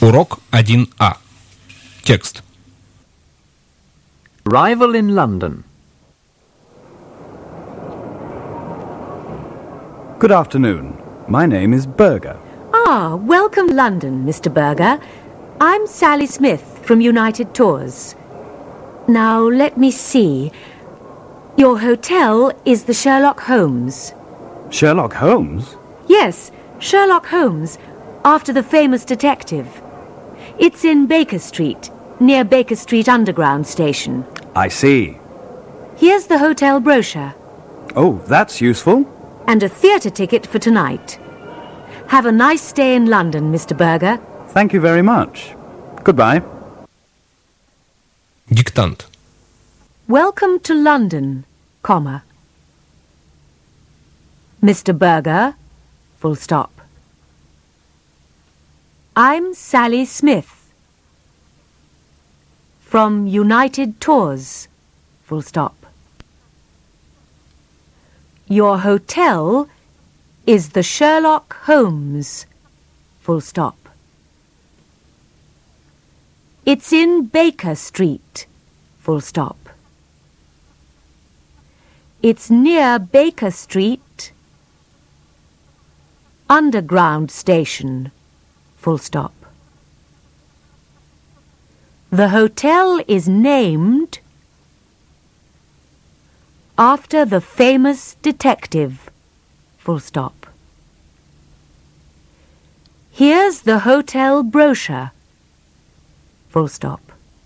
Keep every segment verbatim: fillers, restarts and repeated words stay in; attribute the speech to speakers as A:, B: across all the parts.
A: Урок один А. Текст.
B: Arrival in London.
C: Good afternoon. My name is Berger.
D: Ah, welcome London, Mister Berger. I'm Sally Smith from United Tours. Now, let me see. Your hotel is the Sherlock Holmes.
C: Sherlock Holmes?
D: Yes, Sherlock Holmes, after the famous detective. It's in Baker Street, near Baker Street Underground Station.
C: I see.
D: Here's the hotel brochure.
C: Oh, that's useful.
D: And a theatre ticket for tonight. Have a nice stay in London, Mister Berger.
C: Thank you very much. Goodbye.
A: Диктант.
D: Welcome to London, comma. Mister Berger, full stop. I'm Sally Smith. From United Tours, full stop. Your hotel is the Sherlock Holmes, full stop. It's in Baker Street, full stop. It's near Baker Street Underground Station, full stop. The hotel is named after the famous detective, full stop. Here's the hotel brochure, full stop.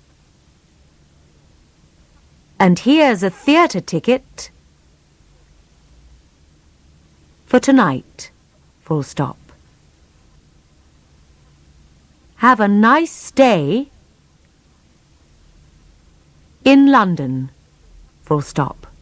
D: And here's a theatre ticket for tonight, full stop. Have a nice stay in London, full stop.